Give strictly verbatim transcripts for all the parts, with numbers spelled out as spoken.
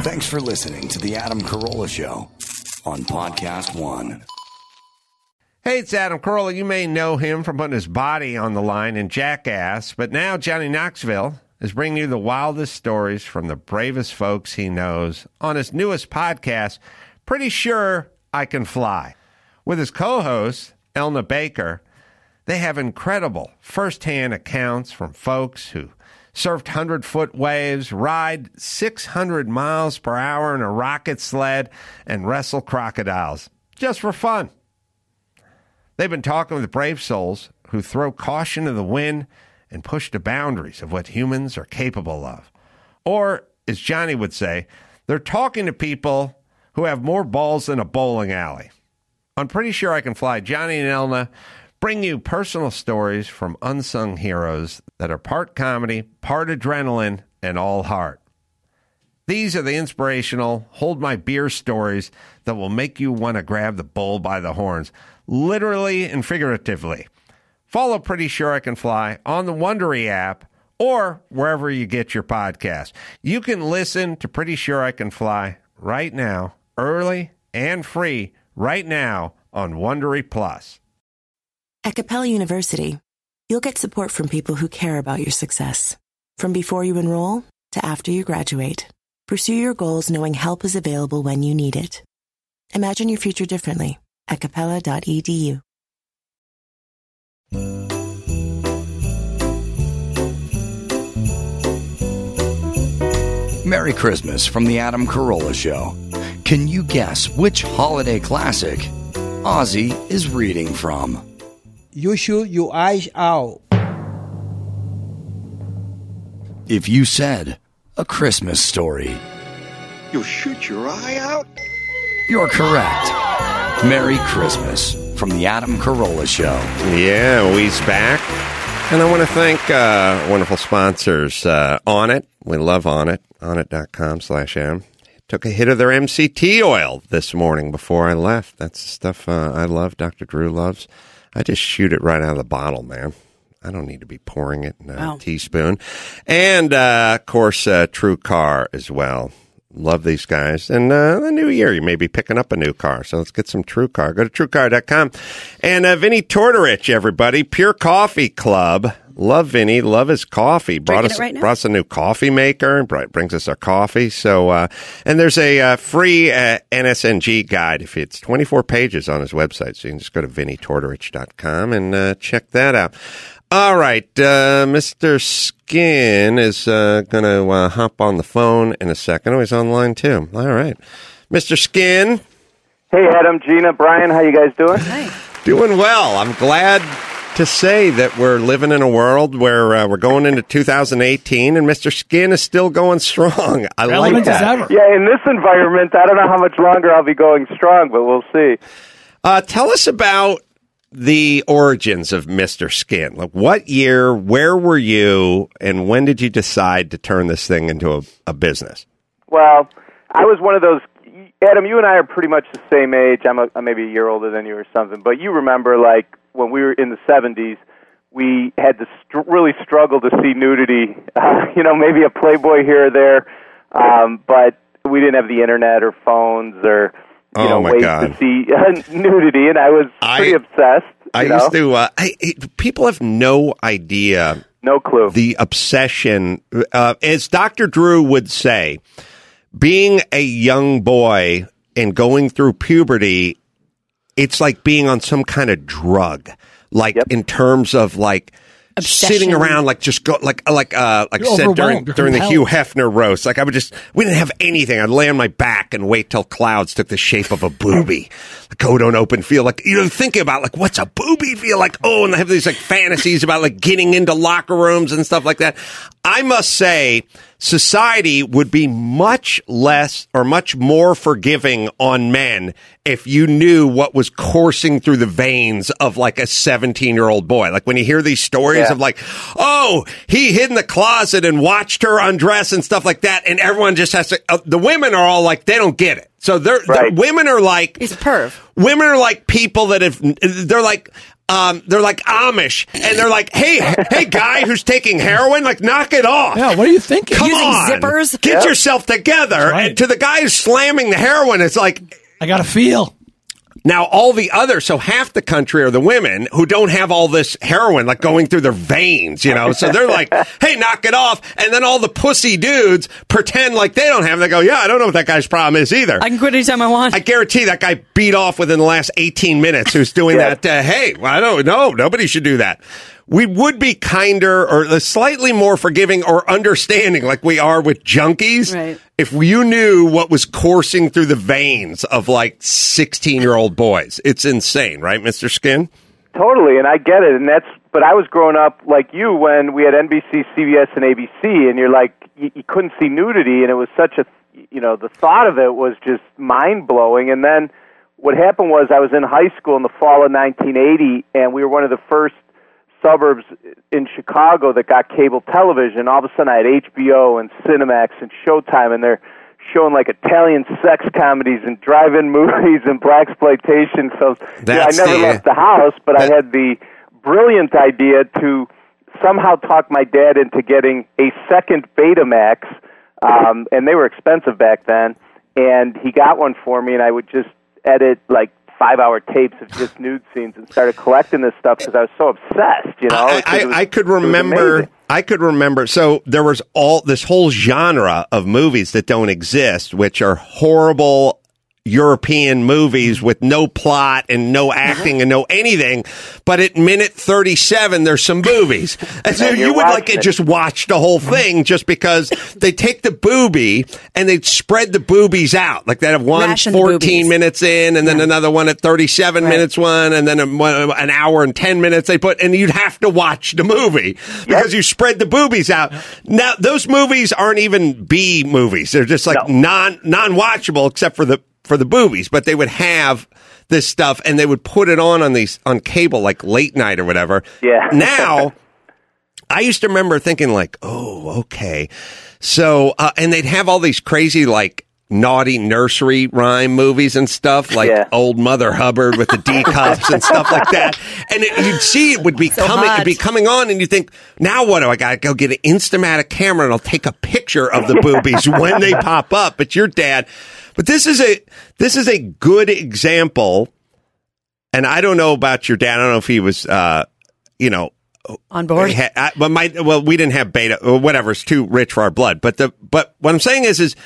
Thanks for listening to The Adam Carolla Show on Podcast One. Hey, it's Adam Carolla. You may know him from putting his body on the line in Jackass, but now Johnny Knoxville is bringing you the wildest stories from the bravest folks he knows on his newest podcast, Pretty Sure I Can Fly. With his co-host, Elna Baker, they have incredible first-hand accounts from folks who surfed hundred-foot waves, ride six hundred miles per hour in a rocket sled, and wrestle crocodiles, just for fun. They've been talking with brave souls who throw caution to the wind and push the boundaries of what humans are capable of. Or, as Johnny would say, they're talking to people who have more balls than a bowling alley. I'm Pretty Sure I Can Fly. Johnny and Elna bring you personal stories from unsung heroes that are part comedy, part adrenaline, and all heart. These are the inspirational, hold my beer stories that will make you want to grab the bull by the horns, literally and figuratively. Follow Pretty Sure I Can Fly on the Wondery app or wherever you get your podcast. You can listen to Pretty Sure I Can Fly right now, early and free, right now on Wondery Plus. At Capella University, you'll get support from people who care about your success. From before you enroll to after you graduate, pursue your goals knowing help is available when you need it. Imagine your future differently at capella dot e d u. Merry Christmas from The Adam Carolla Show. Can you guess which holiday classic Ozzy is reading from? You shoot your eyes out. If you said A Christmas Story, You'll shoot your eye out? you're correct. Merry Christmas from The Adam Carolla Show. Yeah, we's back. And I want to thank uh, wonderful sponsors, uh, Onnit. We love Onnit, onnit.com slash M. Took a hit of their M C T oil this morning before I left. That's the stuff uh, I love, Doctor Drew loves. I just shoot it right out of the bottle, man. I don't need to be pouring it in a wow. teaspoon. And, uh, of course, uh, True Car as well. Love these guys. And uh, the new year, you may be picking up a new car. So let's get some True Car. Go to true car dot com. And uh, Vinny Tortorich, everybody. Pure Coffee Club. Love Vinny. Love his coffee. Brought us, right brought us a new coffee maker. Brought, brings us our coffee. So, uh, and there's a uh, free uh, N S N G guide. If it's twenty-four pages on his website. So you can just go to vinny tortorich dot com and uh, check that out. All right, uh, Mister Skin is uh, going to uh, hop on the phone in a second. Oh, he's on line too. All right. Mister Skin. Hey, Adam, Gina, Brian, how you guys doing? Hi. Doing well. I'm glad to say that we're living in a world where uh, we're going into two thousand eighteen, and Mister Skin is still going strong. I Relevant like that. As ever. Yeah, in this environment, I don't know how much longer I'll be going strong, but we'll see. Uh, tell us about the origins of Mister Skin. Like, what year, where were you, and when did you decide to turn this thing into a, a business? Well, I was one of those, Adam, you and I are pretty much the same age. I'm, a, I'm maybe a year older than you or something, but you remember, like, when we were in the seventies, we had to str- really struggle to see nudity, uh, you know, maybe a Playboy here or there, um, but we didn't have the internet or phones or... You oh know, my ways God. to see uh, nudity, and I was pretty I, obsessed. I know? used to. Uh, I, it, people have no idea, no clue, the obsession. Uh, as Doctor Drew would say, being a young boy and going through puberty, it's like being on some kind of drug. Like yep. in terms of like. Obsession. Sitting around like just go like like uh like I said during during the Hugh Hefner roast, like I would just we didn't have anything. I'd lay on my back and wait till clouds took the shape of a booby. Like, oh, don't open feel like you know thinking about like what's a booby feel like? Oh, and I have these like fantasies about like getting into locker rooms and stuff like that. I must say, society would be much less or much more forgiving on men if you knew what was coursing through the veins of like a seventeen-year-old boy. Like when you hear these stories yeah. of like, oh, he hid in the closet and watched her undress and stuff like that, and everyone just has to, uh, the women are all like, they don't get it. So they're, right. the women are like, it's perv. Women are like people that have, they're like, Um, they're like Amish, and they're like, "Hey, hey, guy who's taking heroin, like, knock it off." Yeah, what are you thinking? Come Using on, zippers? get Yep. yourself together. right. And to the guy who's slamming the heroin, it's like, I got to feel. now all the other, so half the country are the women who don't have all this heroin like going through their veins, you know. So they're like, "Hey, knock it off," and then all the pussy dudes pretend like they don't have it. They go, "Yeah, I don't know what that guy's problem is either." I can quit anytime I want. I guarantee that guy beat off within the last eighteen minutes who's doing Yeah. that. Uh, hey, well, I don't know. Nobody should do that. We would be kinder or slightly more forgiving or understanding like we are with junkies Right. if you knew what was coursing through the veins of like sixteen-year-old boys. It's insane, right, Mister Skin? Totally, and I get it, and that's. But I was growing up like you when we had N B C, C B S, and A B C, and you're like, you, you couldn't see nudity, and it was such a, you know, the thought of it was just mind blowing. And then what happened was I was in high school in the fall of nineteen eighty, and we were one of the first suburbs in Chicago that got cable television. All of a sudden, I had H B O and Cinemax and Showtime, and they're showing like Italian sex comedies and drive-in movies and blaxploitation films. That's yeah, I never the- left the house, but I that- had the brilliant idea to somehow talk my dad into getting a second Betamax, um, and they were expensive back then, and he got one for me, and I would just edit like five-hour tapes of just nude scenes and started collecting this stuff because I was so obsessed, you know? I, 'cause it was- I, I could it was remember. amazing. I could remember. So there was all this whole genre of movies that don't exist, which are horrible European movies with no plot and no acting and no anything. But at minute thirty-seven, there's some boobies. And so And you you're would like watching it. just watch the whole thing just because they take the boobie and they spread the boobies out. Like they have one Ration the fourteen boobies. minutes in and then another one at thirty-seven Right. minutes one and then a, one, an hour and ten minutes they put, and you'd have to watch the movie because you spread the boobies out. Now, those movies aren't even B movies. They're just like No. non, non-watchable except for the, for the boobies, but they would have this stuff and they would put it on on these, on cable, like late night or whatever. Yeah. Now, I used to remember thinking like, oh, okay. So, uh, and they'd have all these crazy, like, naughty nursery rhyme movies and stuff, like Yeah. Old Mother Hubbard with the D cups and stuff like that. And it, you'd see it would be So coming, hot. it'd be coming on, and you think, now what do I got to go get an Instamatic camera and I'll take a picture of the boobies when they pop up. But your dad, but this is a this is a good example. And I don't know about your dad. I don't know if he was, uh, you know. On board. Ha- I- but my well, we didn't have beta or whatever. It's too rich for our blood. But the but what I'm saying is is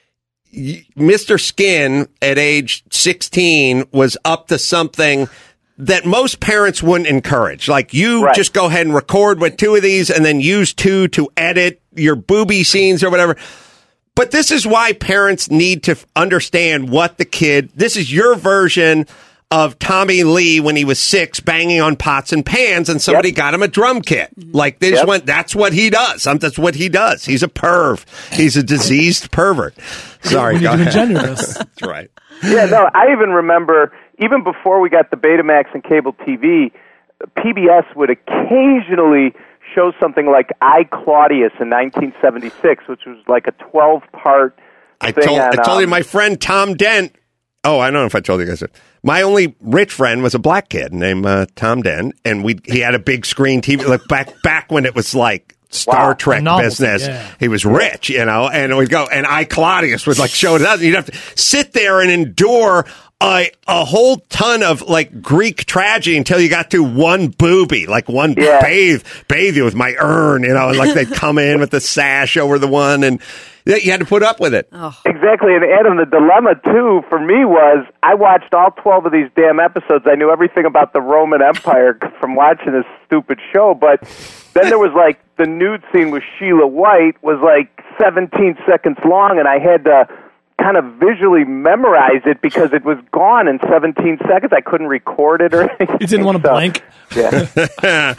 y- Mister Skin at age sixteen was up to something that most parents wouldn't encourage. Like you Right. just go ahead and record with two of these and then use two to edit your booby scenes or whatever. But this is why parents need to f- understand what the kid. This is your version of Tommy Lee when he was six, banging on pots and pans, and somebody Yep. got him a drum kit. Like they just Yep. went. That's what he does. Um, That's what he does. He's a perv. He's a diseased pervert. Sorry, We need go to ahead. engender this. That's right. Yeah, no, I even remember, even before we got the Betamax and cable T V, P B S would occasionally show something like I, Claudius in nineteen seventy-six, which was like a twelve-part I thing told. on, I told you um, my friend Tom Dent. Oh, I don't know if I told you guys that. My only rich friend was a black kid named uh, Tom Dent, and we he had a big screen T V. Like back back when it was like Star Wow. Trek Novelty, business. yeah. He was rich, you know, and we'd go, and I Claudius would like show it up. And you'd have to sit there and endure a a whole ton of like Greek tragedy until you got to one booby, like one Yeah. bathe bathe you with my urn, you know, and like they'd come in with the sash over the one, and you had to put up with it. Exactly, and Adam, the dilemma too for me was I watched all twelve of these damn episodes. I knew everything about the Roman Empire from watching this stupid show, but then there was like the nude scene with Sheila White was like seventeen seconds long, and I had to kind of visually memorize it because it was gone in seventeen seconds. I couldn't record it or anything. You didn't want to so, blank. Yeah.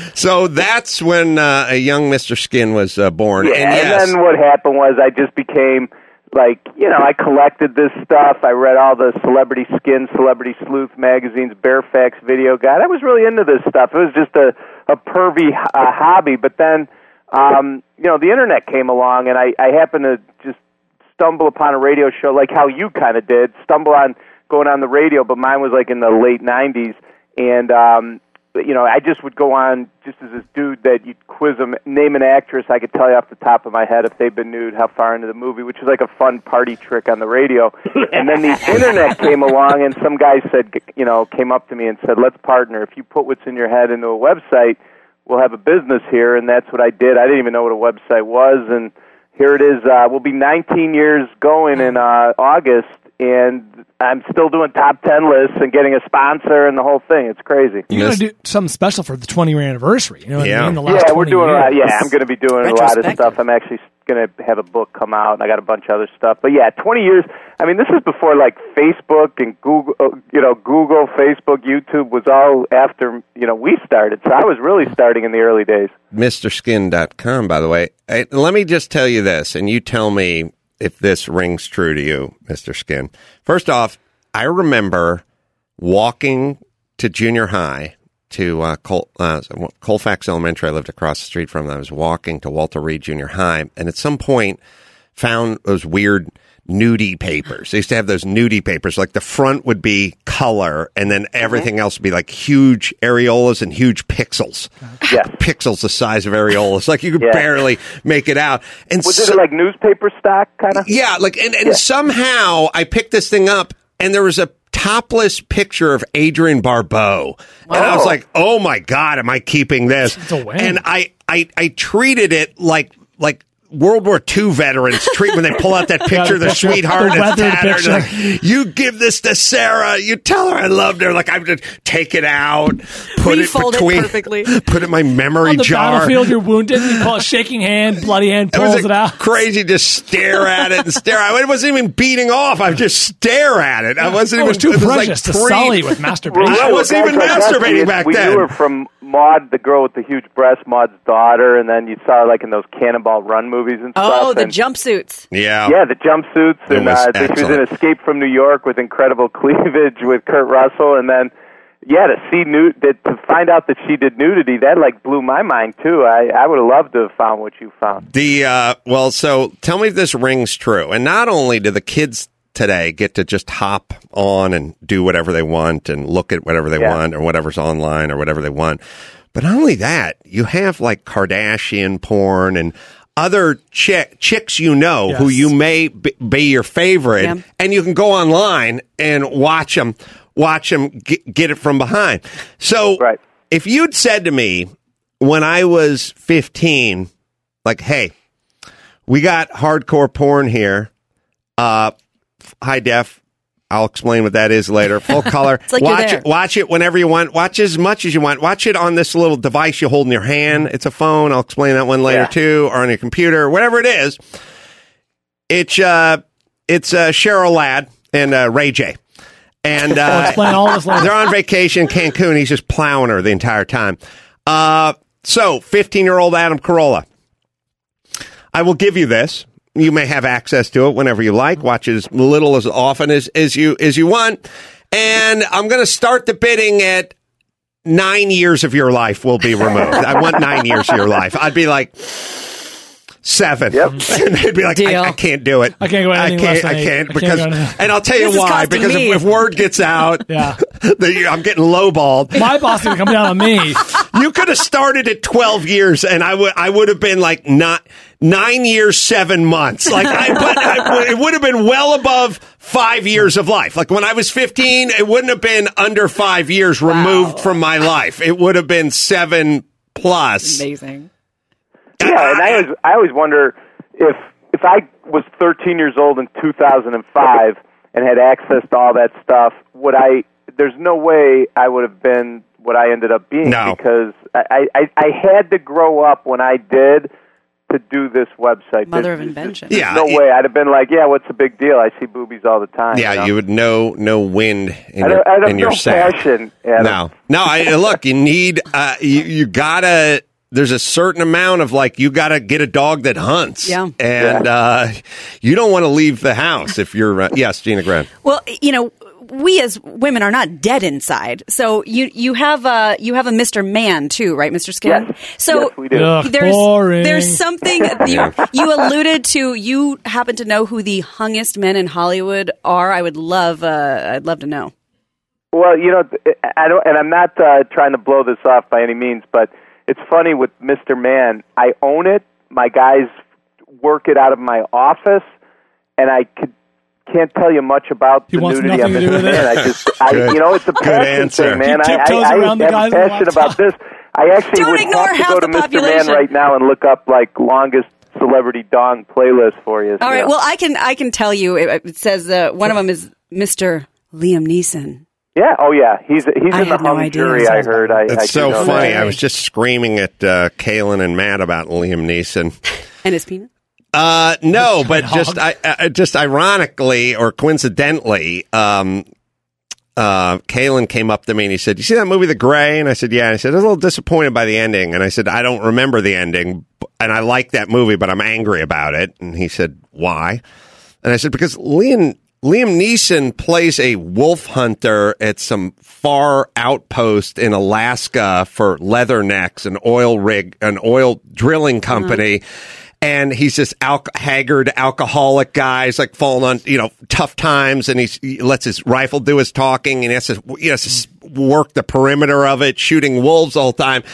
So that's when uh, a young Mister Skin was uh, born. Yeah, and yes, and then what happened was I just became like, you know, I collected this stuff. I read all the Celebrity Skin, Celebrity Sleuth magazines, Barefax Video Guide. I was really into this stuff. It was just a, a pervy uh, hobby. But then, um, you know, the internet came along, and I, I happened to just stumble upon a radio show like how you kind of did, stumble on going on the radio, but mine was like in the late nineties. and um, you know, I just would go on just as this dude that you'd quiz them, name an actress. I could tell you off the top of my head if they've been nude, how far into the movie, which is like a fun party trick on the radio. And then the internet came along, and some guy said, you know, came up to me and said, "Let's partner. If you put what's in your head into a website, we'll have a business here." And that's what I did. I didn't even know what a website was, and here it is. Uh, we'll be nineteen years going in uh, August, and I'm still doing top ten lists and getting a sponsor and the whole thing. It's crazy. You're going to do something special for the twenty-year anniversary. You know what Yeah. I mean? The last Yeah, we're doing a lot. years. Yeah, I'm going to be doing a lot of stuff. I'm actually going to have a book come out, and I got a bunch of other stuff. But yeah, twenty years. I mean, this is before like Facebook and Google. uh, You know, Google, Facebook, YouTube was all after you know we started. So I was really starting in the early days. Mister Skin dot com, by the way. Hey, let me just tell you this, and you tell me if this rings true to you, Mister Skin. First off, I remember walking to junior high to uh, Col- uh, Colfax Elementary. I lived across the street from them. I was walking to Walter Reed Junior High, and at some point found those weird nudie papers. They used to have those nudie papers. Like the front would be color, and then everything mm-hmm. else would be like huge areolas and huge pixels. Yes. Pixels the size of areolas. Like you could yeah. barely make it out. And was so, it like newspaper stock kind of? Yeah, like and, and yeah. somehow I picked this thing up, and there was a topless picture of Adrienne Barbeau. Wow. And I was like, oh my God, am I keeping this? It's a win. And I, I, I treated it like like World War Two veterans treat when they pull out that picture of their picture, sweetheart the and tattered. picture. Like, you give this to Sarah. You tell her I loved her. Like I would take it out, put Refold it between, it perfectly. put it in my memory On the jar. battlefield, you're wounded. You call it shaking hand, bloody hand, It pulls was it out. crazy. Just stare at it and stare. I wasn't even beating off. I would just stare at it. I wasn't Oh, even. it was too it was precious like to pre- sully with masturbation. I wasn't even guys like us, masturbating we, back we then. knew her from Maude, the girl with the huge breast, Maude's daughter, and then you saw her like in those Cannonball Run movies and stuff. Oh, the and, jumpsuits. Yeah, yeah, the jumpsuits, It and was uh, she was in excellent. Escape from New York with incredible cleavage with Kurt Russell, and then yeah, to see nude, that to find out that she did nudity, that like blew my mind too. I I would have loved to have found what you found. The uh, well, so tell me if this rings true. And not only do the kids today get to just hop on and do whatever they want and look at whatever they Yeah. want or whatever's online or whatever they want, but not only that, you have like Kardashian porn and other chick, chicks you know Yes. who you may be, be your favorite, Yeah. and you can go online and watch them, watch them get, get it from behind. So Right. if you'd said to me when I was fifteen, like, hey, we got hardcore porn here, uh, high def. I'll explain what that is later. Full color. It's like you're watch there. it. Watch it whenever you want. Watch as much as you want. Watch it on this little device you hold in your hand. It's a phone. I'll explain that one later Yeah. too, or on your computer, whatever it is. It's uh, it's uh, Cheryl Ladd and uh, Ray J. And We'll uh, explain all this later. they're on vacation in Cancun. He's just plowing her the entire time. Uh, so, fifteen-year-old Adam Carolla. I will give you this. You may have access to it whenever you like. Watch it as little as often as, as you as you want. And I'm going to start the bidding at nine years of your life will be removed. I want nine years of your life. I'd be like seven. Yep. And they'd be like, I, Deal. I can't do it. I can't go anything I can't, less than I eight. can't I can't because, go any- and I'll tell you This is why. costing Because me. if, if word gets out, Yeah. that you- I'm getting lowballed. My boss is going to come down on me. You could have started at twelve years, and I would I would have been like not nine years, seven months. Like I, but I, it would have been well above five years of life. Like when I was fifteen, it wouldn't have been under five years removed from my life. It would have been seven plus. Amazing. Yeah, and I always I always wonder if if I was thirteen years old in two thousand five and had access to all that stuff, would I? There's no way I would have been what I ended up being No. because I, I I had to grow up when I did to do this website. Mother There's- of invention. Yeah, No it- way. I'd have been like, yeah, what's the big deal? I see boobies all the time. Yeah, you know? you would know no wind in I your, don't, I don't in your know sack. passion. Adam. No, no. I look. You need. Uh, you you gotta. There's a certain amount of like you gotta get a dog that hunts. Yeah. And uh, you don't want to leave the house if you're. Uh, yes, Gina Grant. Well, you know, we as women are not dead inside. So you you have a you have a Mister Man too, right, Mister Skin? Yes. So Yes, we do. Ugh, there's boring. there's something you you alluded to. You happen to know who the hungest men in Hollywood are? I would love uh, I'd love to know. Well, you know, I don't, and I'm not uh, trying to blow this off by any means, but it's funny with Mister Man. I own it. My guys work it out of my office, and I could, can't tell you much about he the wants nudity on nothing to do Mister with it. Man. I just, I, you know, it's a passion answer. thing, man. He I, tiptoes I, I around the am guys on the passionate laptop. about this. I actually Don't would ignore have to half go to the Mister Man population. right now and look up like longest celebrity dong playlist for you. All right. So. Well, I can I can tell you. It, it says uh, one of them is Mister Liam Neeson. Yeah. Oh, yeah. He's he's I in the had no hung idea. jury. I heard. I, It's I do so know funny. that. I was just screaming at uh, Kaylin and Matt about Liam Neeson. And his penis. Uh, no, but hog. just I, I, just ironically or coincidentally, um, uh, Kaylin came up to me and he said, "You see that movie, The Gray?" And I said, "Yeah." And he said, "I was a little disappointed by the ending." And I said, "I don't remember the ending, and I like that movie, but I'm angry about it." And he said, "Why?" And I said, "Because Liam Liam Neeson plays a wolf hunter at some far outpost in Alaska for Leathernecks, an oil rig, an oil drilling company." Mm-hmm. And he's this al- haggard alcoholic guy. He's like falling on, you know, tough times, and he's, he lets his rifle do his talking, and he has to, he has to work the perimeter of it, shooting wolves all the time.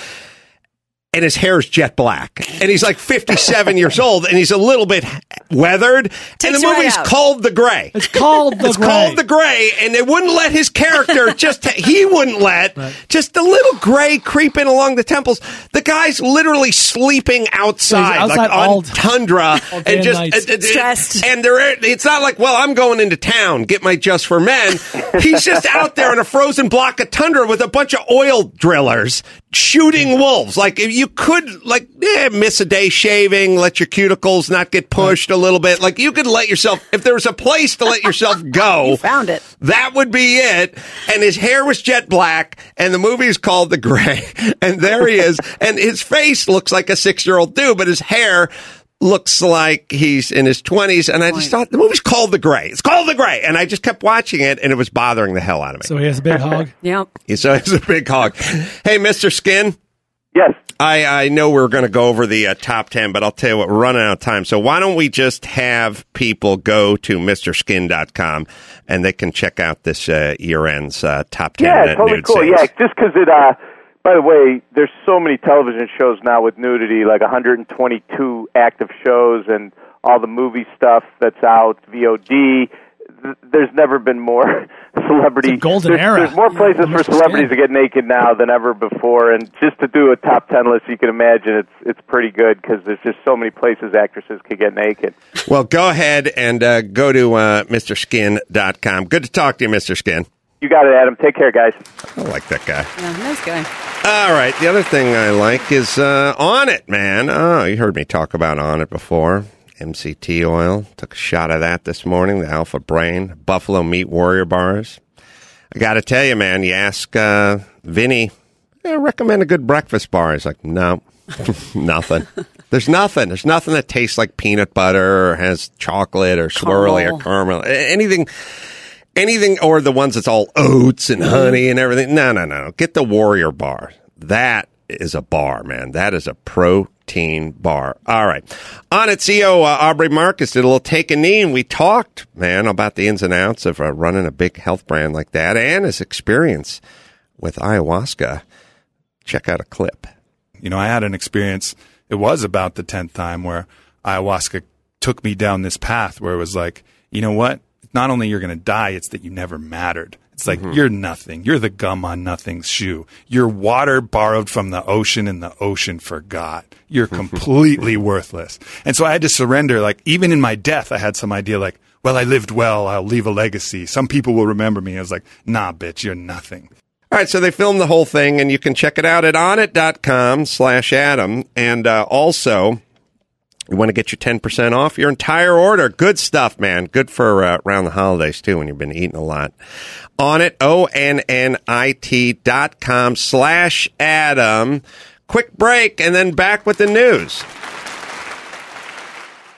And his hair is jet black. And he's like fifty-seven years old, and he's a little bit weathered. Takes and the you right movie's out. called The Gray. It's called The It's Gray. called The Gray, and they wouldn't let his character just, he wouldn't let just a little gray creeping along the temples. The guy's literally sleeping outside, He's outside like all- on tundra, all day and just and nights. uh, uh, Stressed. And there, it's not like, well, I'm going into town, get my Just for Men. He's just out there in a frozen block of tundra with a bunch of oil drillers shooting wolves. Like, if you could, like, eh, miss a day shaving, let your cuticles not get pushed a little bit. Like, you could let yourself, if there was a place to let yourself go, You found it. that would be it. And his hair was jet black, and the movie is called The Gray. And there he is. And his face looks like a six-year-old dude, but his hair looks like he's in his twenties. And I just thought, the movie's called The Gray. It's called The Gray. And I just kept watching it, and it was bothering the hell out of me. So he has a big hog. Yep. So it's a big hog. Hey, Mister Skin. Yes. I, I know we're going to go over the uh, top ten, but I'll tell you what, we're running out of time. So why don't we just have people go to Mr Skin dot com and they can check out this uh, year-end's uh, top ten Yeah, uh, totally nude cool. scenes. Yeah, just because it, uh, by the way, there's so many television shows now with nudity, like one hundred twenty-two active shows and all the movie stuff that's out, V O D. Th- There's never been more celebrity. It's a golden there's, era. There's more places Yeah, for Mister celebrities Skin. to get naked now than ever before, and just to do a top ten list, you can imagine it's it's pretty good because there's just so many places actresses could get naked. Well, go ahead and uh, go to uh, Mr Skin dot com. Good to talk to you, Mister Skin. You got it, Adam. Take care, guys. I like that guy. Yeah, nice guy. All right. The other thing I like is uh, On It, man. Oh, you heard me talk about On It before. M C T oil. Took a shot of that this morning. The Alpha Brain. Buffalo Meat Warrior bars. I got to tell you, man, you ask uh, Vinny, I recommend a good breakfast bar. He's like, no, nothing. There's nothing. There's nothing that tastes like peanut butter or has chocolate or swirly Caramel. or caramel. A- Anything. Anything, or the ones that's all oats and honey and everything. No, no, no. Get the Warrior bar. That is a bar, man. That is a protein bar. All right. On it, C E O uh, Aubrey Marcus did a little take a knee, and we talked, man, about the ins and outs of uh, running a big health brand like that and his experience with ayahuasca. Check out a clip. You know, I had an experience, it was about the tenth time where ayahuasca took me down this path where it was like, you know what? Not only you're going to die, it's that you never mattered. It's like, you're nothing. You're the gum on nothing's shoe. You're water borrowed from the ocean and the ocean forgot. You're completely worthless. And so I had to surrender. Like, even in my death, I had some idea like, well, I lived well. I'll leave a legacy. Some people will remember me. I was like, nah, bitch, you're nothing. All right, so they filmed the whole thing, and you can check it out at onit.com slash Adam. And uh, also, you want to get your ten percent off your entire order. Good stuff, man. Good for uh, around the holidays, too, when you've been eating a lot. Onnit, O N N I T dot com slash Adam. Quick break, and then back with the news.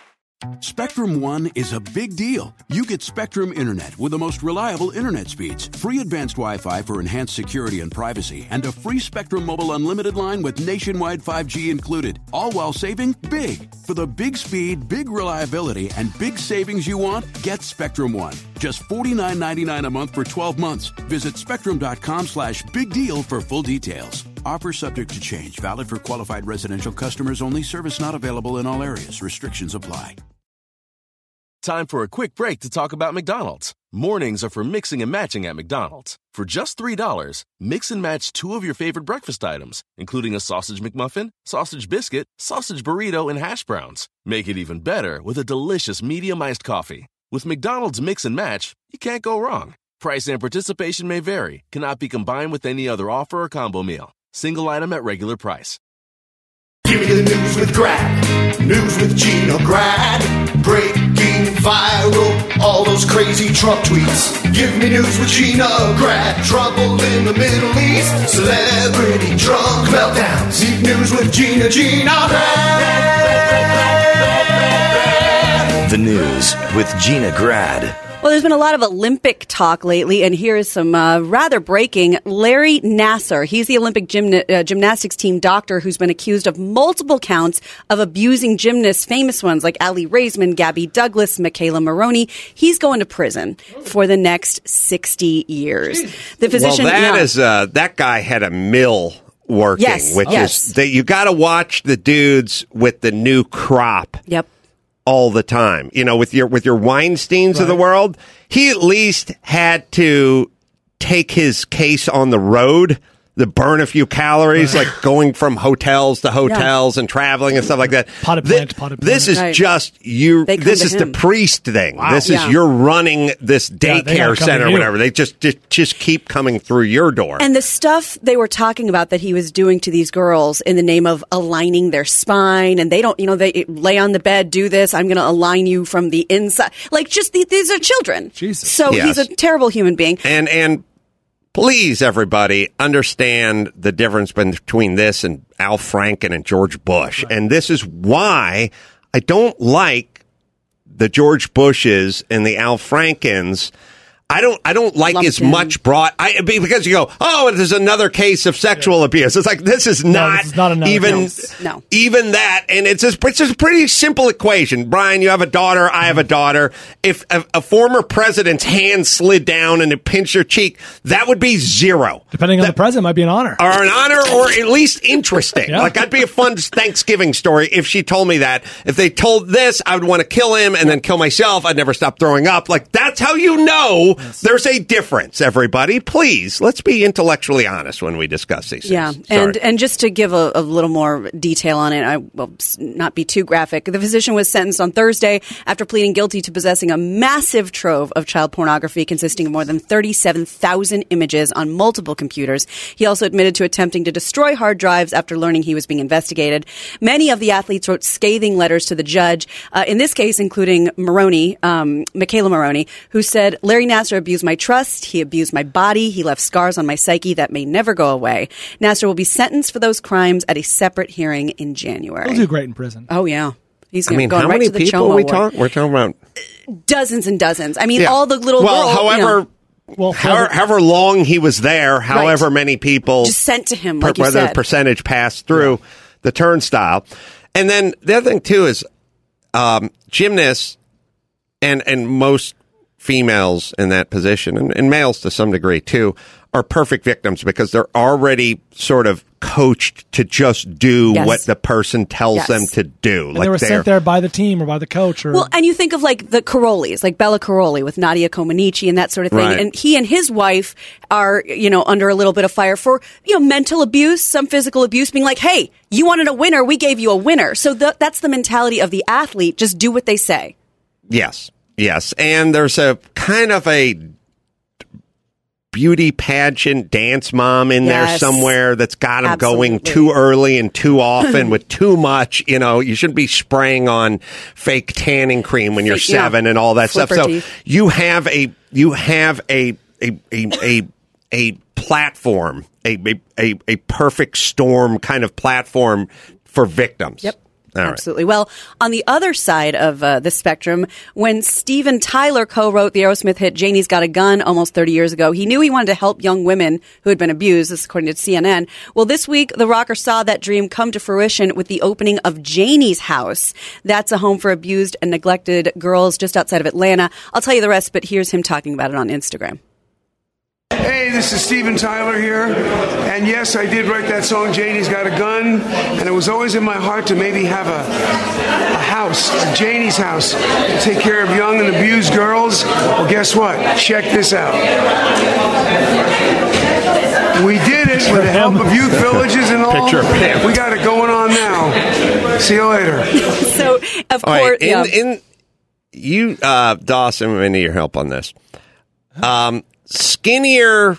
Spectrum One is a big deal. You get Spectrum Internet with the most reliable internet speeds, free advanced Wi-Fi for enhanced security and privacy, and a free Spectrum Mobile Unlimited line with nationwide five G included, all while saving big. For the big speed, big reliability, and big savings you want, get Spectrum One. Just forty-nine ninety-nine a month for twelve months. Visit spectrum.com slash big deal for full details. Offer subject to change. Valid for qualified residential customers only. Service not available in all areas. Restrictions apply. Time for a quick break to talk about McDonald's. Mornings are for mixing and matching at McDonald's. For just three dollars, mix and match two of your favorite breakfast items, including a sausage McMuffin, sausage biscuit, sausage burrito, and hash browns. Make it even better with a delicious medium iced coffee. With McDonald's Mix and Match, you can't go wrong. Price and participation may vary. Cannot be combined with any other offer or combo meal. Single item at regular price. Give me the news with Grad. News with Gina Grad. Breaking viral, all those crazy Trump tweets. Give me news with Gina Grad. Trouble in the Middle East. Celebrity drunk meltdowns. Need news with Gina, Gina Grad. The news with Gina Grad. Well, there's been a lot of Olympic talk lately, and here is some uh, rather breaking. Larry Nassar, he's the Olympic gymna- uh, gymnastics team doctor who's been accused of multiple counts of abusing gymnasts, famous ones like Ali Raisman, Gabby Douglas, Michaela Maroney. He's going to prison for the next sixty years. The physician, well, that yeah. is uh, that guy had a mill working, Yes, which yes. is that you got to watch the dudes with the new crop. Yep. All the time, you know, with your with your Weinsteins right. of the world, he at least had to take his case on the road, to burn a few calories, right. like going from hotels to hotels yeah. and traveling and stuff like that. Potted plant, Th- potted plant. This is right. just you. This is him. the priest thing. Wow. This yeah. is you're running this daycare yeah, center or whatever. They just, just just keep coming through your door. And the stuff they were talking about that he was doing to these girls in the name of aligning their spine, and they don't, you know, they lay on the bed, do this. I'm going to align you from the inside. Like, just the, these are children. Jesus. So yes. he's a terrible human being. And and. Please, everybody, understand the difference between this and Al Franken and George Bush. Right. And this is why I don't like the George Bushes and the Al Frankens. I don't. I don't like Lumped as in. much brought. I because you go, oh, there's another case of sexual yeah. abuse. It's like this is not, no, this is not even case. No. even that. And it's just, it's just a pretty simple equation. Brian, you have a daughter. I have a daughter. If a, a former president's hand slid down and it pinched your cheek, that would be zero. Depending on that, the president, might be an honor, or an honor, or at least interesting. yeah. Like that'd be a fun Thanksgiving story if she told me that. If they told this, I would want to kill him and then kill myself. I'd never stop throwing up. Like that's how you know yes. there's a difference, everybody. Please, let's be intellectually honest when we discuss these yeah. things. Yeah, and Sorry. and just to give a, a little more detail on it, I will not be too graphic. The physician was sentenced on Thursday after pleading guilty to possessing a massive trove of child pornography consisting of more than thirty-seven thousand images on multiple computers. He also admitted to attempting to destroy hard drives after learning he was being investigated. Many of the athletes wrote scathing letters to the judge, uh, in this case including Maroney, um, Michaela Maroney, who said, Larry Nassar abused my trust. He abused my body. He left scars on my psyche that may never go away. Nassar will be sentenced for those crimes at a separate hearing in January. He'll do great in prison. Oh, yeah. He's I mean, going how right many to the people Choma are we Award. talking? We're talking about Dozens and dozens. I mean, yeah. all the little well, girls. however, you know, well, however, however long he was there, however right. many people just sent to him, like per, you said. the percentage passed through yeah. the turnstile. And then the other thing too is um, gymnasts and and most females in that position, and, and males to some degree too, are perfect victims because they're already sort of coached to just do yes. what the person tells yes. them to do. And like they were they're, sent there by the team or by the coach. Or well, and you think of like the Carolis, like Bella Caroli with Nadia Comaneci and that sort of thing. Right. And he and his wife are, you know, under a little bit of fire for, you know, mental abuse, some physical abuse, being like, hey, you wanted a winner, we gave you a winner. So the, that's the mentality of the athlete. Just do what they say. Yes. Yes. And there's a kind of a beauty pageant dance mom in yes. there somewhere that's got them Absolutely. going too early and too often with too much. You know, you shouldn't be spraying on fake tanning cream when you're Fake, seven yeah. and all that Flipper stuff. So teeth. you have a you have a a a a, a platform, a, a a a perfect storm kind of platform for victims. Yep. All right. Absolutely. Well, on the other side of uh, the spectrum, when Steven Tyler co-wrote the Aerosmith hit Janie's Got a Gun almost thirty years ago, he knew he wanted to help young women who had been abused, this according to C N N. Well, this week, the rocker saw that dream come to fruition with the opening of Janie's House. That's a home for abused and neglected girls just outside of Atlanta. I'll tell you the rest, but here's him talking about it on Instagram. Hey, this is Steven Tyler here, and yes, I did write that song, Janie's Got a Gun, and it was always in my heart to maybe have a, a house, a Janie's house, to take care of young and abused girls. Well, guess what? Check this out. We did it with the help of youth villages and all. Picture of him. We got it going on now. See you later. So, of All course, right, in, yeah. in you, uh, Dawson, I need your help on this. Um, skinnier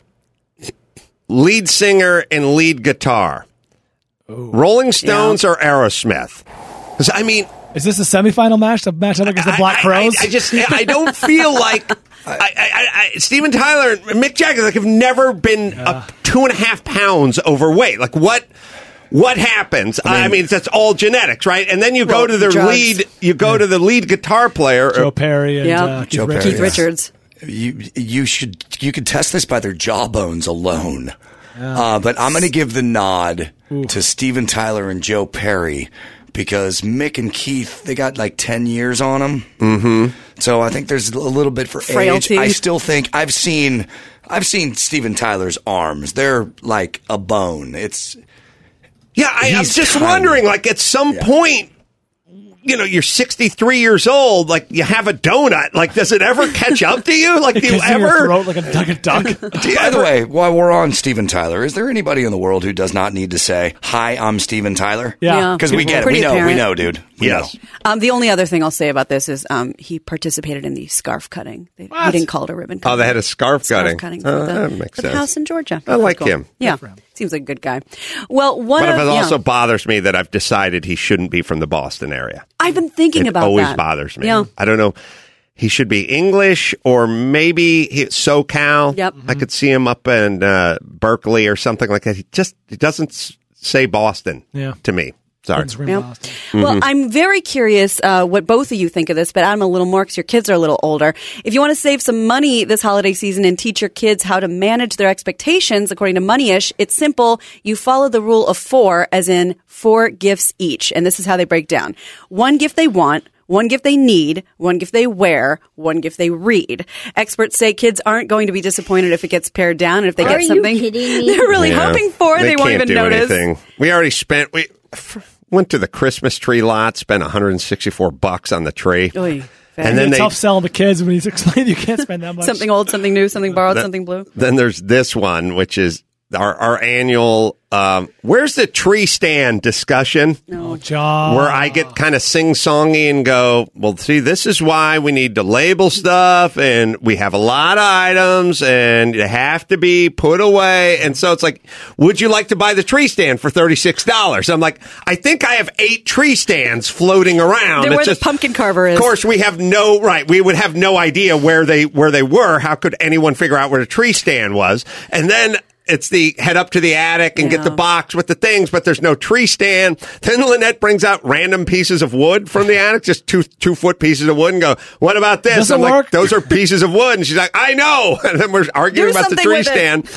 lead singer and lead guitar. Ooh. Rolling Stones or Aerosmith? 'Cause, I mean, is this a semifinal match? The match up against the Black Crowes? I, I, I just, I don't feel like I, I, I, Steven Tyler and Mick Jagger like have never been Yeah. a two and a half pounds overweight. Like what? What happens? I mean, I mean that's all genetics, right? And then you Well, go to the drugs. lead. You go Yeah. to the lead guitar player. Joe Perry and Yeah. uh, Keith, Joe Perry, Richards. Keith Richards. You you should you could test this by their jawbones alone. Uh, but I'm going to give the nod Ooh. to Steven Tyler and Joe Perry because Mick and Keith, they got like ten years on them. Mm-hmm. So I think there's a little bit for Frailty. age. I still think I've seen I've seen Steven Tyler's arms. They're like a bone. It's Yeah, I, I'm He's just tiny. wondering. Like at some Yeah. point, you know, you're sixty-three years old. Like you have a donut. Like does it ever catch up to you? Like do you Kissing your ever? throat like a, like a duck. Do you By the ever- way, while we're on Steven Tyler, is there anybody in the world who does not need to say, "Hi, I'm Steven Tyler"? Yeah. Yeah. Because we get it. Pretty We know. apparent. We know, dude. We Yes. know. Um, the only other thing I'll say about this is um, he participated in the scarf cutting. They, he What? didn't call it a ribbon cutting. Oh, they had a scarf, Scarf cutting. cutting Oh, for the, that makes for the sense. house in Georgia. I like Cool. him. Yeah, for him. seems like a good guy. Well, one But of it yeah. also bothers me that I've decided he shouldn't be from the Boston area. I've been thinking It about always that. bothers me. Yeah. I don't know. He should be English or maybe he, SoCal. Yep. I could see him up in uh, Berkeley or something like that. He just he doesn't s- say Boston Yeah. to me. Sorry. Prince Rim Yep. Boston. Well, Mm-hmm. I'm very curious uh, what both of you think of this, but I'm a little more because your kids are a little older. If you want to save some money this holiday season and teach your kids how to manage their expectations, according to Moneyish, it's simple. You follow the rule of four, as in four gifts each. And this is how they break down. One gift they want, one gift they need, one gift they wear, one gift they read. Experts say kids aren't going to be disappointed if it gets pared down and if they Are get you something kidding me? they're really Yeah. hoping for, they, won't can't even do notice. anything. We already spent. We f- went to the Christmas tree lot, spent one hundred sixty-four bucks on the tree, Oy, and then it's they tough selling to kids when he's explaining you can't spend that much. something old, something new, something borrowed, Th- something blue. Then there's this one, which is our our annual. Um, where's the tree stand discussion? Oh, John. Where I get kind of sing songy and go, well, see, this is why we need to label stuff, and we have a lot of items, and you have to be put away. And so it's like, would you like to buy the tree stand for thirty-six dollars? I'm like, I think I have eight tree stands floating around. They're It's where just- the pumpkin carver is. Of course, we have no right. We would have no idea where they where they were. How could anyone figure out where the tree stand was? And then it's the head up to the attic and get the Yeah. box with the things, but there's no tree stand. Then Lynette brings out random pieces of wood from the attic, just two two foot pieces of wood, and go, "What about this?" Doesn't I'm like, work. "Those are pieces of wood," and she's like, "I know." And then we're arguing Do about the something tree with it. stand.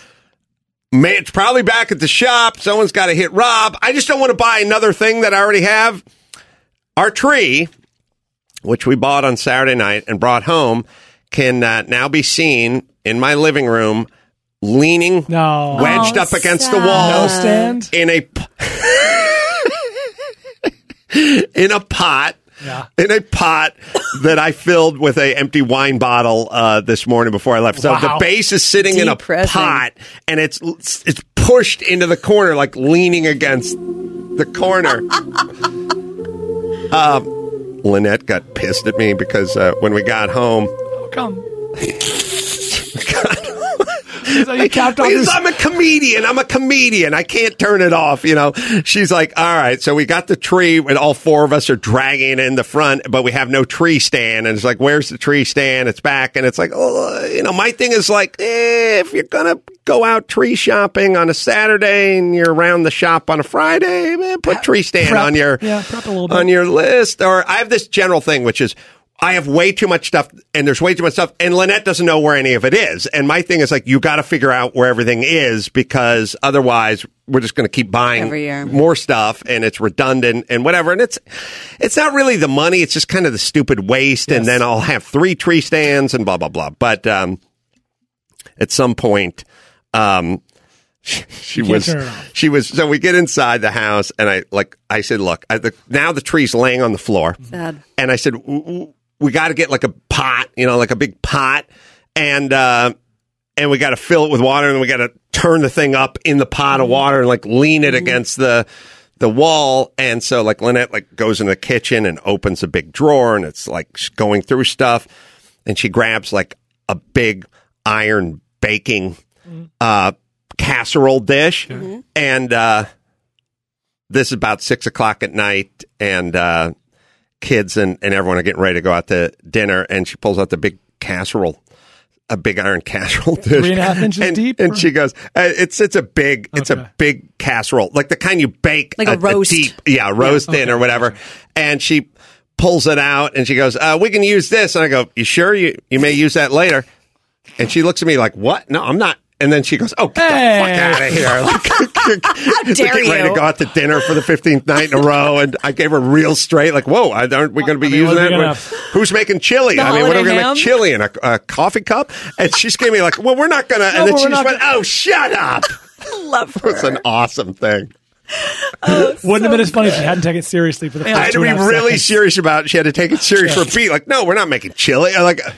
May, it's probably back at the shop. Someone's got to hit Rob. I just don't want to buy another thing that I already have. Our tree, which we bought on Saturday night and brought home, can uh, now be seen in my living room, leaning, No. wedged Oh, up against the sad. wall, No stand? in a p- in a pot. Yeah. In a pot that I filled with a empty wine bottle uh, this morning before I left. So Wow. the base is sitting in a Depressing. pot, and it's it's pushed into the corner, like leaning against the corner. um, Lynette got pissed at me because uh, when we got home, How come? So you capped off Because this- I'm a comedian. I'm a comedian. I can't turn it off, you know. She's like, all right, so we got the tree, and all four of us are dragging it in the front, but we have no tree stand. And it's like, where's the tree stand? It's back. And it's like, oh, you know, my thing is like, eh, if you're going to go out tree shopping on a Saturday and you're around the shop on a Friday, man, put tree stand Prep. on your Yeah, prep a little bit. on your list. Or I have this general thing, which is I have way too much stuff, and there's way too much stuff, and Lynette doesn't know where any of it is. And my thing is like, you got to figure out where everything is, because otherwise we're just going to keep buying Every year. more stuff, and it's redundant and whatever. And it's it's not really the money; it's just kind of the stupid waste. Yes. And then I'll have three tree stands and blah blah blah. But um, at some point, um, she, she can't was turn it off. she was. So we get inside the house, and I like I said, look, I, the, now the tree's laying on the floor. Sad. And I said, w- w- we got to get like a pot, you know, like a big pot, and uh, and we got to fill it with water, and we got to turn the thing up in the pot of water and like lean it against the the wall. And so like Lynette like goes in the kitchen and opens a big drawer, and it's like she's going through stuff, and she grabs like a big iron baking uh, casserole dish, and uh, this is about six o'clock at night, and uh, kids and, and everyone are getting ready to go out to dinner, and she pulls out the big casserole, a big iron casserole dish, Three and a half inches and, deep, and or- she goes, uh, "It's it's a big, it's Okay. a big casserole, like the kind you bake, Like a roast. deep, yeah, roast in or whatever." And she pulls it out, and she goes, uh, "We can use this." And I go, "You sure? You you may use that later." And she looks at me like, "What? No, I'm not." And then she goes, "Oh, get Hey. the fuck out of here!" Like, How We're dare getting ready you? to go out to dinner for the fifteenth night in a row, and I gave her real straight, like, "Whoa, I- aren't we going to be I mean, using what are that? we gonna- Who's making chili? The I mean, what are we holiday going to ham? make chili in a, a coffee cup?" And she just gave me like, "Well, we're not going to." No, And then but she we're just not went, gonna- "Oh, shut up!" Love It was an awesome thing. Wouldn't have been as funny if she hadn't taken it seriously for the first I had to two be and a half really seconds. serious about it. She had to take it serious for a beat. Like, no, we're not making chili. I like,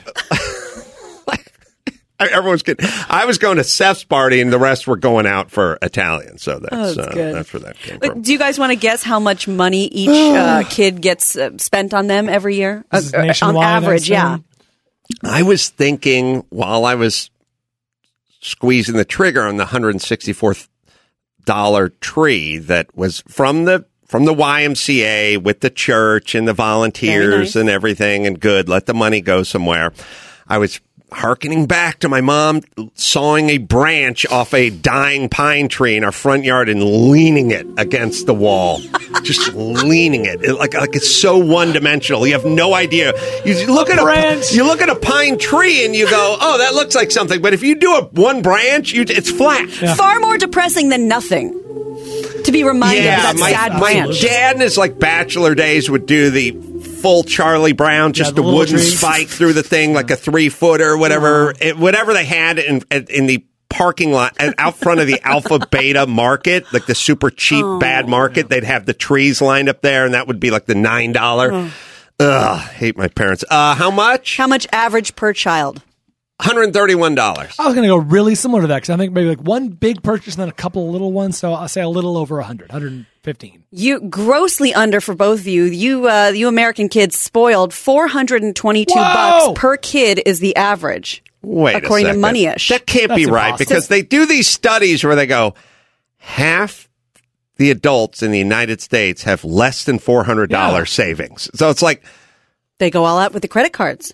everyone's getting. I was going to Seth's party, and the rest were going out for Italian. So that's Oh, that's uh, good. that's where that came But from. do you guys want to guess how much money each uh, kid gets uh, spent on them every year? This is Uh, uh, on nationwide, I average, yeah. assume? I was thinking while I was squeezing the trigger on the one hundred sixty-four dollars tree that was from the from the Y M C A with the church and the volunteers Very nice. and everything, and good, let the money go somewhere. I was hearkening back to my mom sawing a branch off a dying pine tree in our front yard and leaning it against the wall. Just leaning it. It- like like it's so one dimensional. You have no idea. You look at a branch. you look at a pine tree and you go, "Oh, that looks like something." But if you do a one branch, you, it's flat. Far more depressing than nothing. To be reminded Yeah, of that my, sad my branch. dad in his like bachelor days would do the full Charlie Brown, just Yeah, the, the little wooden trees. spike through the thing, like a three footer, whatever, it, whatever they had in in the parking lot and out front of the Alpha Beta Market, like the super cheap bad market. They'd have the trees lined up there, and that would be like the nine dollar. Ugh, hate my parents. Uh, how much? How much average per child? one hundred thirty-one dollars. I was going to go really similar to that because I think maybe like one big purchase and then a couple of little ones. So I'll say a little over one hundred, one hundred fifteen. You grossly under for both of you. You, uh, you American kids spoiled four hundred and twenty-two Whoa! bucks per kid is the average. Wait, according a to second. Moneyish. That can't be That's right impossible. because they do these studies where they go, half the adults in the United States have less than four hundred dollars Yeah. savings. So it's like, They go all out with the credit cards.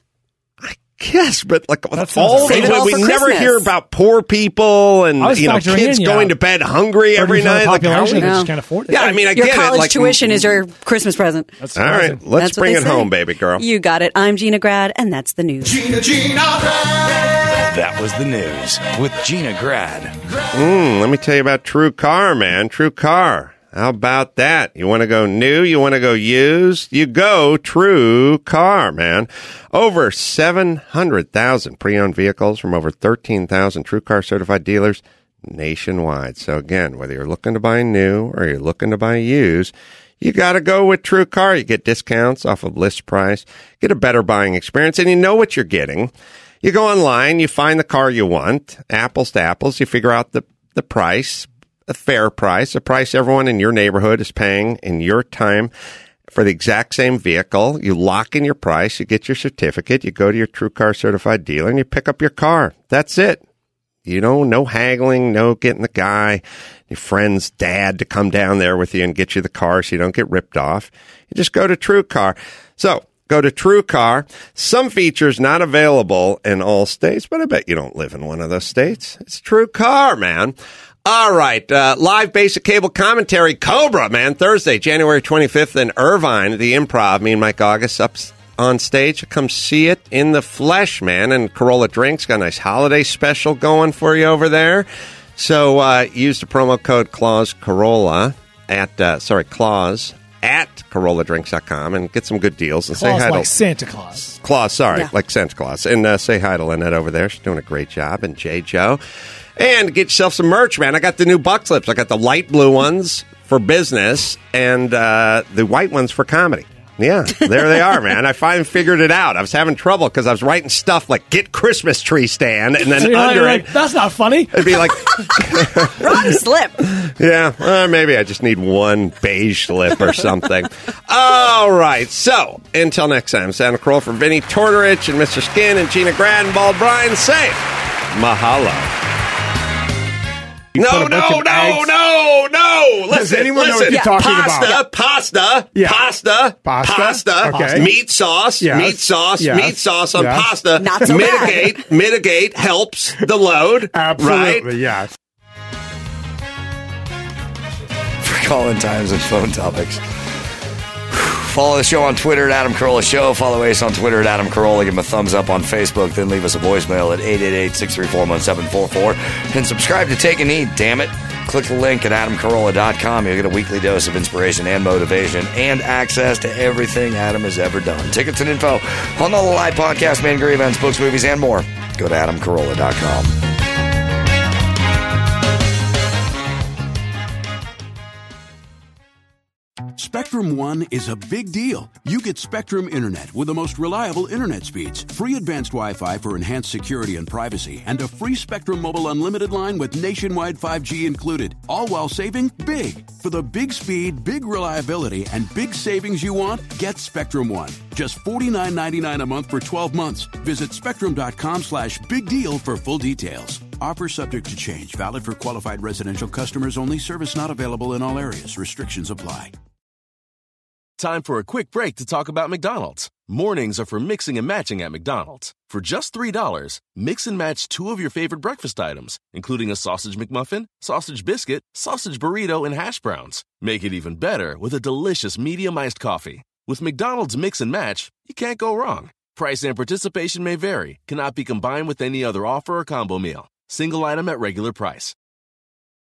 yes, but like That sounds all Save it all we for never Christmas. hear about poor people and I was you know factoring kids in, yeah. going to bed hungry every Burden for the night. Like, how population we- that Yeah. just can't afford it. yeah, I mean, I Your get college it. Like, tuition is your Christmas present. That's all right, surprising. let's That's what bring they it say. home, baby girl. You got it. I'm Gina Grad, and that's the news. Gina, Gina, Grad. That was the news with Gina Grad. Mm, let me tell you about True Car, man. True Car. How about that? You want to go new? You want to go used? You go True Car, man. Over seven hundred thousand pre-owned vehicles from over thirteen thousand True Car certified dealers nationwide. So again, whether you're looking to buy new or you're looking to buy used, you got to go with True Car. You get discounts off of list price, get a better buying experience, and you know what you're getting. You go online, you find the car you want, apples to apples, you figure out the, the price, a fair price, a price everyone in your neighborhood is paying in your time for the exact same vehicle. You lock in your price, you get your certificate, you go to your True Car certified dealer, and you pick up your car. That's it. You know, no haggling, no getting the guy, your friend's dad to come down there with you and get you the car so you don't get ripped off. You just go to TrueCar. So go to TrueCar. Some features not available in all states, but I bet you don't live in one of those states. It's TrueCar, man. All right. Uh, live basic cable commentary, Cobra, man. Thursday, January twenty-fifth in Irvine, the Improv. Me and Mike August up on stage. Come see it in the flesh, man. And Corolla Drinks got a nice holiday special going for you over there. So uh, use the promo code Claus Corolla at, uh, sorry, Claus at Corolla Drinks dot com and get some good deals. And Claus say hi like to Santa Claus. Claus, sorry, Yeah. like Santa Claus. And uh, say hi to Lynette over there. She's doing a great job. And J. Joe. And get yourself some merch, man. I got the new buck slips. I got the light blue ones for business and uh, the white ones for comedy. Yeah, there they are, man. I finally figured it out. I was having trouble because I was writing stuff like "get Christmas tree stand," and then So you're under like, it, that's not funny. it'd be like, Wrong slip. yeah, uh, maybe I just need one beige slip or something. All right, so until next time, Santa Corolla for Vinny Tortorich and Mister Skin and Gina Grad and Bald Brian say mahalo. You No, put a bunch no, of no, eggs- no, no. Listen, Does anyone know listen. what you're talking pasta, about? Pasta, Yeah. pasta, Pasta? pasta, Okay. meat sauce, Yes. meat sauce, Yes. meat sauce on Yes. pasta. Not so mitigate, mitigate helps the load. Absolutely, Right? yes. For calling times and phone topics. Follow the show on Twitter at Adam Carolla Show. Follow Ace on Twitter at Adam Carolla. Give him a thumbs up on Facebook. Then leave us a voicemail at eight eight eight, six three four, one seven four four. And subscribe to Take a Knee, damn it. Click the link at adam carolla dot com. You'll get a weekly dose of inspiration and motivation and access to everything Adam has ever done. Tickets and info on all the live podcasts, Man Gary events, books, movies, and more. Go to adam carolla dot com. Spectrum One is a big deal. You get Spectrum Internet with the most reliable internet speeds, free advanced Wi-Fi for enhanced security and privacy, and a free Spectrum Mobile Unlimited line with nationwide five G included, all while saving big. For the big speed, big reliability, and big savings you want, get Spectrum One. Just forty-nine ninety-nine a month for twelve months. Visit spectrum.com slash big deal for full details. Offer subject to change. Valid for qualified residential customers only. Service not available in all areas. Restrictions apply. Time for a quick break to talk about McDonald's. Mornings are for mixing and matching at McDonald's. For just three dollars, mix and match two of your favorite breakfast items, including a sausage McMuffin, sausage biscuit, sausage burrito, and hash browns. Make it even better with a delicious medium iced coffee. With McDonald's Mix and Match, you can't go wrong. Price and participation may vary, cannot be combined with any other offer or combo meal. Single item at regular price.